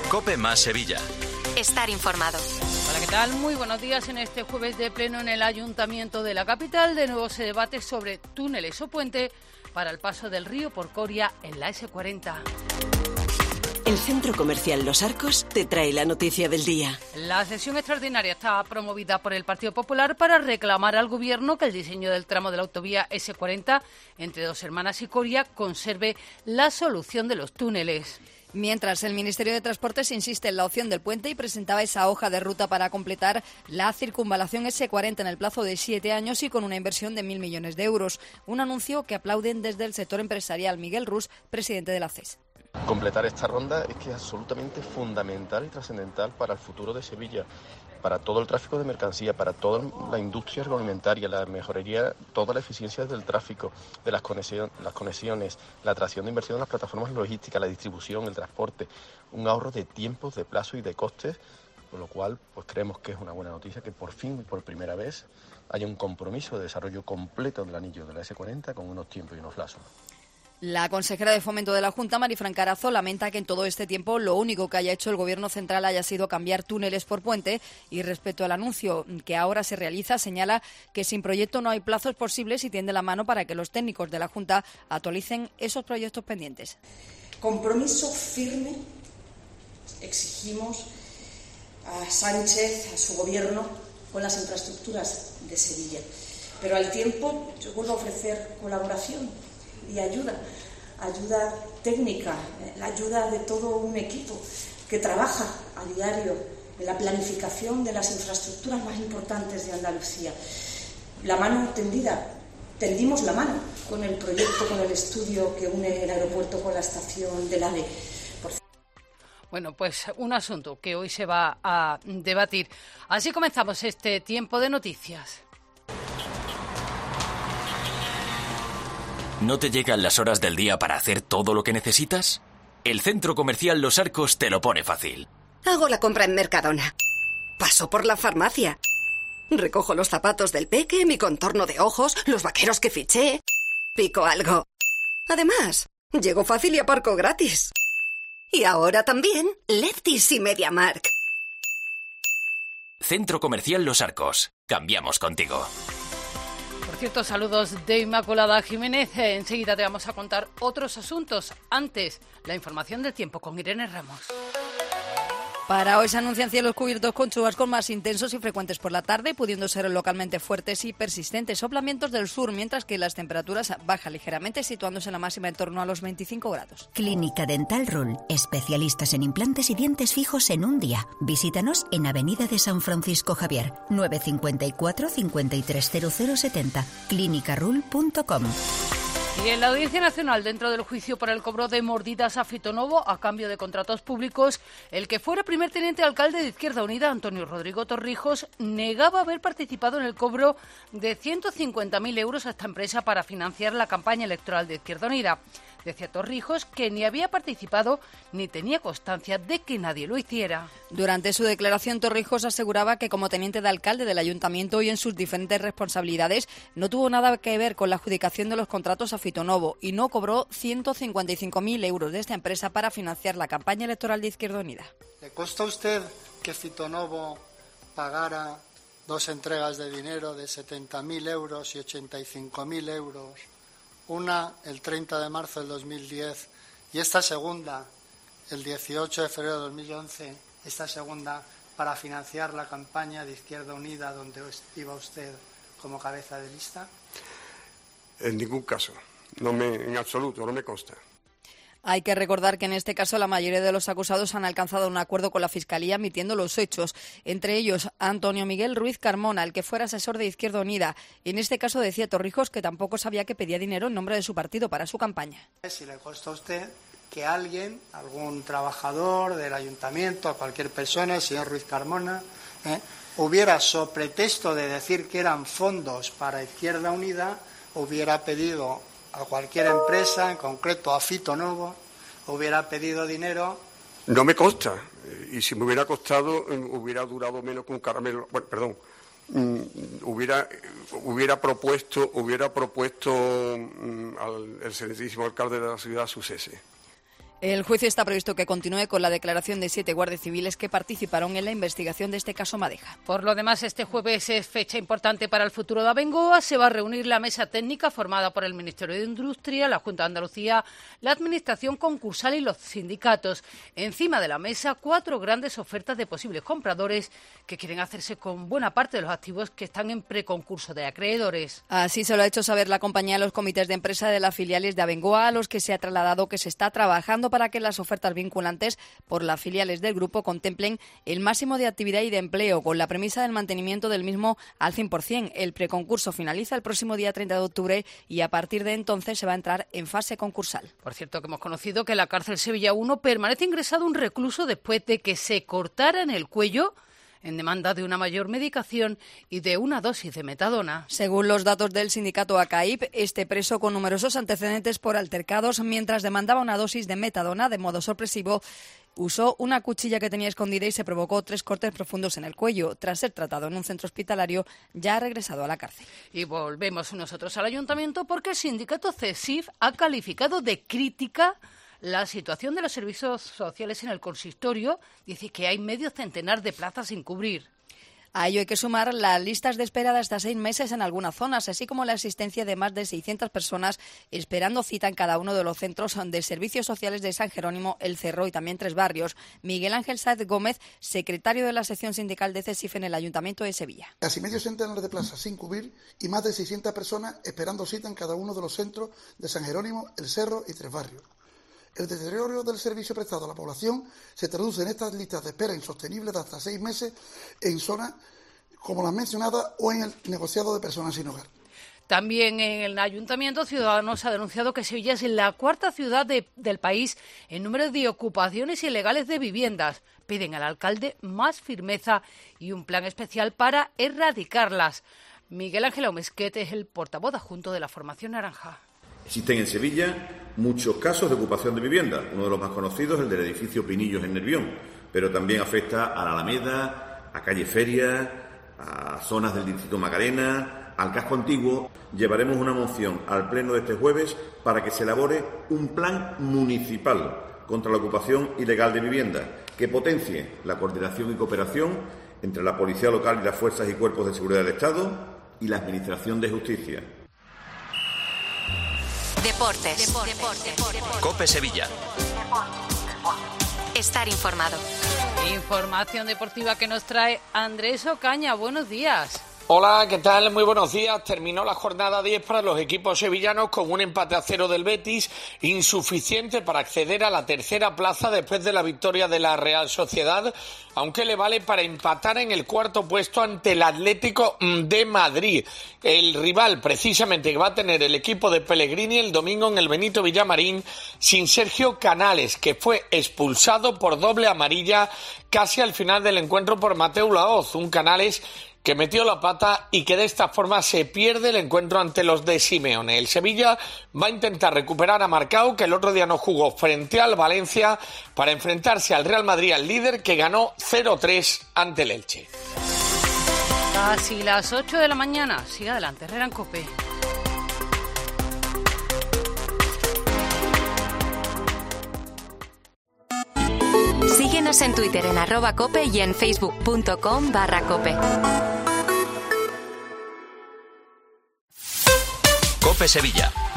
COPE más Sevilla. Estar informado. Hola, ¿qué tal? Muy buenos días. En este jueves de pleno en el Ayuntamiento de la capital, de nuevo se debate sobre túneles o puente para el paso del río por Coria en la S40. El Centro Comercial Los Arcos te trae la noticia del día. La sesión extraordinaria está promovida por el Partido Popular para reclamar al Gobierno que el diseño del tramo de la autovía S40 entre Dos Hermanas y Coria conserve la solución de los túneles. Mientras, el Ministerio de Transportes insiste en la opción del puente y presentaba esa hoja de ruta para completar la circunvalación S40 en el plazo de 7 años y con una inversión de 1.000 millones de euros. Un anuncio que aplauden desde el sector empresarial. Miguel Rus, presidente de la CES. Completar esta ronda es que es absolutamente fundamental y trascendental para el futuro de Sevilla, para todo el tráfico de mercancía, para toda la industria agroalimentaria, la mejoraría toda la eficiencia del tráfico, de las conexiones, la atracción de inversión en las plataformas logísticas, la distribución, el transporte, un ahorro de tiempos, de plazo y de costes, con lo cual pues creemos que es una buena noticia que por fin, por primera vez, haya un compromiso de desarrollo completo del anillo de la S40 con unos tiempos y unos plazos. La consejera de Fomento de la Junta, Marifran Carazo, lamenta que en todo este tiempo lo único que haya hecho el Gobierno central haya sido cambiar túneles por puente y respecto al anuncio que ahora se realiza, señala que sin proyecto no hay plazos posibles y tiende la mano para que los técnicos de la Junta actualicen esos proyectos pendientes. Compromiso firme exigimos a Sánchez, a su Gobierno, con las infraestructuras de Sevilla. Pero al tiempo yo vuelvo a ofrecer colaboración y ayuda técnica, la ayuda de todo un equipo que trabaja a diario en la planificación de las infraestructuras más importantes de Andalucía. La mano tendida, tendimos la mano con el proyecto, con el estudio que une el aeropuerto con la estación del AVE. Bueno, pues un asunto que hoy se va a debatir. Así comenzamos este tiempo de noticias. ¿No te llegan las horas del día para hacer todo lo que necesitas? El Centro Comercial Los Arcos te lo pone fácil. Hago la compra en Mercadona. Paso por la farmacia. Recojo los zapatos del peque, mi contorno de ojos, los vaqueros que fiché. Pico algo. Además, llego fácil y aparco gratis. Y ahora también Lefties y MediaMarkt. Centro Comercial Los Arcos. Cambiamos contigo. Por cierto, saludos de Inmaculada Jiménez. Enseguida te vamos a contar otros asuntos. Antes, la información del tiempo con Irene Ramos. Para hoy se anuncian cielos cubiertos con chubascos más intensos y frecuentes por la tarde, pudiendo ser localmente fuertes y persistentes. Soplan vientos del sur, mientras que las temperaturas bajan ligeramente, situándose en la máxima en torno a los 25 grados. Clínica Dental Rul, especialistas en implantes y dientes fijos en un día. Visítanos en Avenida de San Francisco Javier, 954 530070, clinicarul.com. Y en la Audiencia Nacional, dentro del juicio por el cobro de mordidas a Fito Novo a cambio de contratos públicos, el que fuera primer teniente alcalde de Izquierda Unida, Antonio Rodrigo Torrijos, negaba haber participado en el cobro de 150.000 euros a esta empresa para financiar la campaña electoral de Izquierda Unida. Decía Torrijos que ni había participado ni tenía constancia de que nadie lo hiciera. Durante su declaración, Torrijos aseguraba que como teniente de alcalde del ayuntamiento y en sus diferentes responsabilidades no tuvo nada que ver con la adjudicación de los contratos a Fito Novo y no cobró 155.000 euros de esta empresa para financiar la campaña electoral de Izquierda Unida. ¿Le consta a usted que Fito Novo pagara 2 entregas de dinero de 70.000 euros y 85.000 euros? Una el 30 de marzo del 2010 y esta segunda el 18 de febrero de 2011, esta segunda para financiar la campaña de Izquierda Unida donde iba usted como cabeza de lista? En ningún caso, en absoluto, no me consta. Hay que recordar que en este caso la mayoría de los acusados han alcanzado un acuerdo con la Fiscalía admitiendo los hechos. Entre ellos, Antonio Miguel Ruiz Carmona, el que fuera asesor de Izquierda Unida. En este caso decía Torrijos que tampoco sabía que pedía dinero en nombre de su partido para su campaña. Si le consta a usted que alguien, algún trabajador del ayuntamiento, a cualquier persona, el señor Ruiz Carmona, hubiera, so pretexto de decir que eran fondos para Izquierda Unida, hubiera pedido a cualquier empresa, en concreto a Fito Novo, hubiera pedido dinero. No me consta. Y si me hubiera costado, hubiera durado menos que un caramelo. Bueno, perdón. Hubiera propuesto al excelentísimo alcalde de la ciudad su cese. El juicio está previsto que continúe con la declaración de 7 guardias civiles que participaron en la investigación de este caso Madeja. Por lo demás, este jueves es fecha importante para el futuro de Abengoa. Se va a reunir la mesa técnica formada por el Ministerio de Industria, la Junta de Andalucía, la Administración concursal y los sindicatos. Encima de la mesa, 4 grandes ofertas de posibles compradores que quieren hacerse con buena parte de los activos que están en preconcurso de acreedores. Así se lo ha hecho saber la compañía a los comités de empresa de las filiales de Abengoa, a los que se ha trasladado que se está trabajando para que las ofertas vinculantes por las filiales del grupo contemplen el máximo de actividad y de empleo, con la premisa del mantenimiento del mismo al 100%. El preconcurso finaliza el próximo día 30 de octubre y a partir de entonces se va a entrar en fase concursal. Por cierto, que hemos conocido que en la cárcel Sevilla 1 permanece ingresado un recluso después de que se cortara en el cuello en demanda de una mayor medicación y de una dosis de metadona. Según los datos del sindicato ACAIP, este preso con numerosos antecedentes por altercados, mientras demandaba una dosis de metadona de modo sorpresivo, usó una cuchilla que tenía escondida y se provocó 3 cortes profundos en el cuello. Tras ser tratado en un centro hospitalario, ya ha regresado a la cárcel. Y volvemos nosotros al ayuntamiento porque el sindicato CESIF ha calificado de crítica la situación de los servicios sociales en el consistorio. Dice que hay medio centenar de plazas sin cubrir. A ello hay que sumar las listas de espera de hasta 6 meses en algunas zonas, así como la existencia de más de 600 personas esperando cita en cada uno de los centros de servicios sociales de San Jerónimo, El Cerro y también 3 barrios. Miguel Ángel Sáez Gómez, secretario de la sección sindical de CESIF en el Ayuntamiento de Sevilla. Casi medio centenar de plazas sin cubrir y más de 600 personas esperando cita en cada uno de los centros de San Jerónimo, El Cerro y 3 barrios. El deterioro del servicio prestado a la población se traduce en estas listas de espera insostenibles de hasta 6 meses en zonas como las mencionadas o en el negociado de personas sin hogar. También en el Ayuntamiento, Ciudadanos ha denunciado que Sevilla es la 4ª ciudad del país en número de ocupaciones ilegales de viviendas. Piden al alcalde más firmeza y un plan especial para erradicarlas. Miguel Ángel Omesquet es el portavoz adjunto de la Formación Naranja. Existen en Sevilla muchos casos de ocupación de vivienda. Uno de los más conocidos es el del edificio Pinillos en Nervión, pero también afecta a la Alameda, a Calle Feria, a zonas del Distrito Macarena, al casco antiguo. Llevaremos una moción al pleno de este jueves para que se elabore un plan municipal contra la ocupación ilegal de vivienda que potencie la coordinación y cooperación entre la Policía Local y las fuerzas y cuerpos de seguridad del Estado y la Administración de Justicia. Deportes. COPE Sevilla. Estar informado. Información deportiva que nos trae Andrés Ocaña. Buenos días. Hola, ¿qué tal? Muy buenos días. Terminó la jornada 10 para los equipos sevillanos con un empate a 0 del Betis, insuficiente para acceder a la 3ª plaza después de la victoria de la Real Sociedad, aunque le vale para empatar en el 4º puesto ante el Atlético de Madrid. El rival precisamente que va a tener el equipo de Pellegrini el domingo en el Benito Villamarín, sin Sergio Canales, que fue expulsado por doble amarilla casi al final del encuentro por Mateu Laoz, un Canales que metió la pata y que de esta forma se pierde el encuentro ante los de Simeone. El Sevilla va a intentar recuperar a Marcao, que el otro día no jugó frente al Valencia, para enfrentarse al Real Madrid, al líder, que ganó 0-3 ante el Elche. Casi las 8 de la mañana. Sigue adelante, Herrera en COPE. Síguenos en Twitter en @cope y en facebook.com/cope. COPE Sevilla.